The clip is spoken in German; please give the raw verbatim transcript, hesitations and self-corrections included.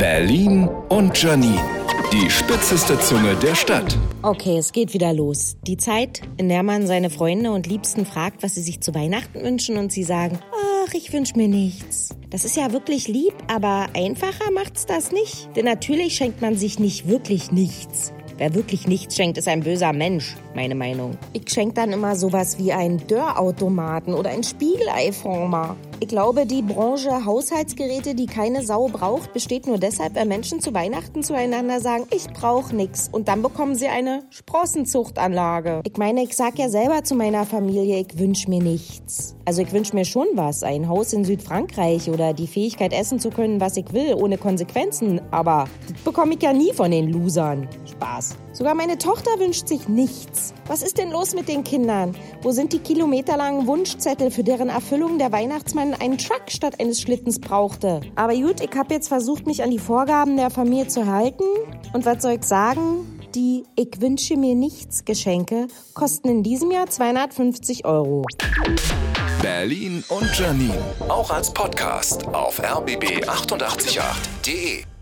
Berlin und Janine, die spitzeste Zunge der Stadt. Okay, es geht wieder los. Die Zeit, in der man seine Freunde und Liebsten fragt, was sie sich zu Weihnachten wünschen und sie sagen, ach, ich wünsche mir nichts. Das ist ja wirklich lieb, aber einfacher macht's das nicht. Denn natürlich schenkt man sich nicht wirklich nichts. Wer wirklich nichts schenkt, ist ein böser Mensch, meine Meinung. Ich schenke dann immer sowas wie einen Dörrautomaten oder einen Spiegeleiformer. Ich glaube, die Branche Haushaltsgeräte, die keine Sau braucht, besteht nur deshalb, weil Menschen zu Weihnachten zueinander sagen, ich brauche nichts. Und dann bekommen sie eine Sprossenzuchtanlage. Ich meine, ich sag ja selber zu meiner Familie, ich wünsche mir nichts. Also ich wünsche mir schon was, ein Haus in Südfrankreich oder die Fähigkeit, essen zu können, was ich will, ohne Konsequenzen. Aber das bekomme ich ja nie von den Losern. Spaß. Sogar meine Tochter wünscht sich nichts. Was ist denn los mit den Kindern? Wo sind die kilometerlangen Wunschzettel, für deren Erfüllung der Weihnachtsmann einen Truck statt eines Schlittens brauchte? Aber gut, ich habe jetzt versucht, mich an die Vorgaben der Familie zu halten. Und was soll ich sagen? Die Ich wünsche mir nichts Geschenke kosten in diesem Jahr zweihundertfünfzig Euro. Berlin und Janine, auch als Podcast auf r b b acht acht acht punkt de.